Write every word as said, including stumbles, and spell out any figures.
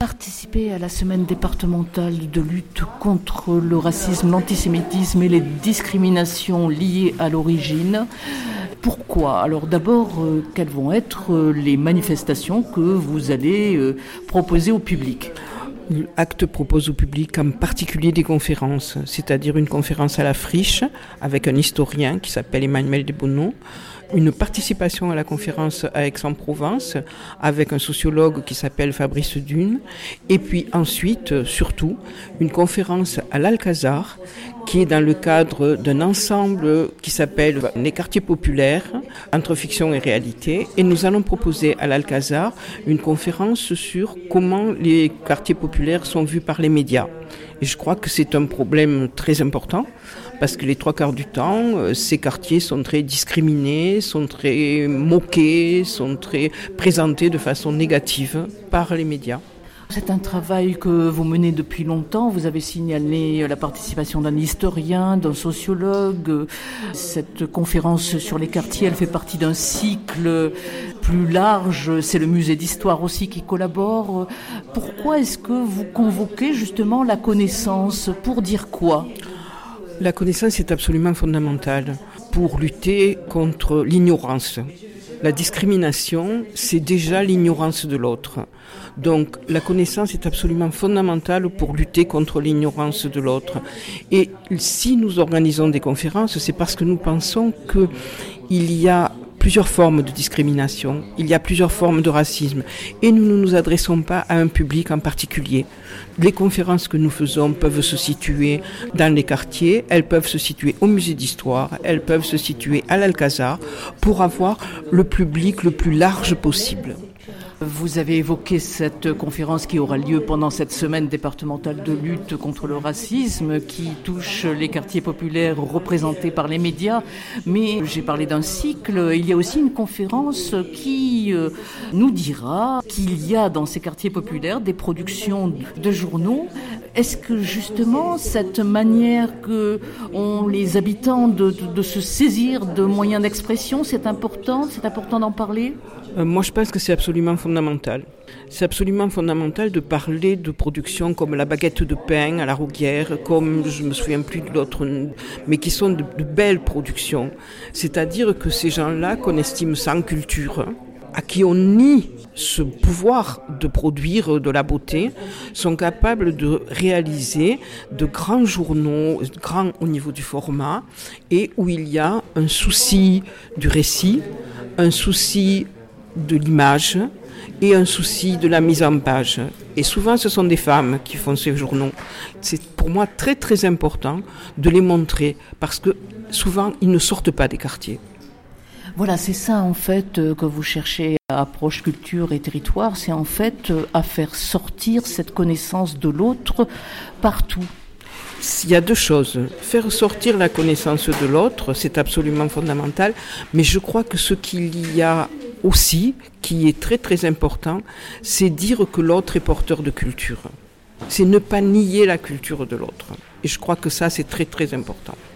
Participer à la semaine départementale de lutte contre le racisme, l'antisémitisme et les discriminations liées à l'origine. Pourquoi ? Alors d'abord, euh, quelles vont être euh, les manifestations que vous allez euh, proposer au public ? Acte propose au public en particulier des conférences, c'est-à-dire une conférence à la friche avec un historien qui s'appelle Emmanuel Desbonneaux, une participation à la conférence à Aix-en-Provence avec un sociologue qui s'appelle Fabrice Dune, et puis ensuite, surtout, une conférence à l'Alcazar qui est dans le cadre d'un ensemble qui s'appelle les quartiers populaires entre fiction et réalité, et nous allons proposer à l'Alcazar une conférence sur comment les quartiers populaires sont vus par les médias. Et je crois que c'est un problème très important parce que les trois quarts du temps, ces quartiers sont très discriminés, sont très moqués, sont très présentés de façon négative par les médias. C'est un travail que vous menez depuis longtemps. Vous avez signalé la participation d'un historien, d'un sociologue. Cette conférence sur les quartiers, elle fait partie d'un cycle plus large. C'est le musée d'histoire aussi qui collabore. Pourquoi est-ce que vous convoquez justement la connaissance ? Pour dire quoi ? La connaissance est absolument fondamentale pour lutter contre l'ignorance. La discrimination, c'est déjà l'ignorance de l'autre. Donc la connaissance est absolument fondamentale pour lutter contre l'ignorance de l'autre. Et si nous organisons des conférences, c'est parce que nous pensons qu'il y a plusieurs formes de discrimination, il y a plusieurs formes de racisme, et nous ne nous adressons pas à un public en particulier. Les conférences que nous faisons peuvent se situer dans les quartiers, elles peuvent se situer au musée d'histoire, elles peuvent se situer à l'Alcazar, pour avoir le public le plus large possible. Vous avez évoqué cette conférence qui aura lieu pendant cette semaine départementale de lutte contre le racisme qui touche les quartiers populaires représentés par les médias. Mais j'ai parlé d'un cycle. Il y a aussi une conférence qui nous dira qu'il y a dans ces quartiers populaires des productions de journaux. Est-ce que justement cette manière que ont les habitants de, de, de se saisir de moyens d'expression, c'est important, c'est important d'en parler ? Euh, moi, je pense que c'est absolument fondamental. C'est absolument fondamental de parler de productions comme la baguette de pain à la Rouguière, comme je me souviens plus de l'autre, mais qui sont de, de belles productions. C'est-à-dire que ces gens-là qu'on estime sans culture, à qui on nie ce pouvoir de produire de la beauté, sont capables de réaliser de grands journaux, grands au niveau du format, et où il y a un souci du récit, un souci de l'image et un souci de la mise en page. Et souvent, ce sont des femmes qui font ces journaux. C'est pour moi très très important de les montrer parce que souvent, ils ne sortent pas des quartiers. Voilà, c'est ça en fait que vous cherchez à Approche Culture et Territoire, c'est en fait à faire sortir cette connaissance de l'autre partout. Il y a deux choses. Faire sortir la connaissance de l'autre, c'est absolument fondamental, mais je crois que ce qu'il y a aussi, qui est très très important, c'est dire que l'autre est porteur de culture. C'est ne pas nier la culture de l'autre. Et je crois que ça, c'est très très important.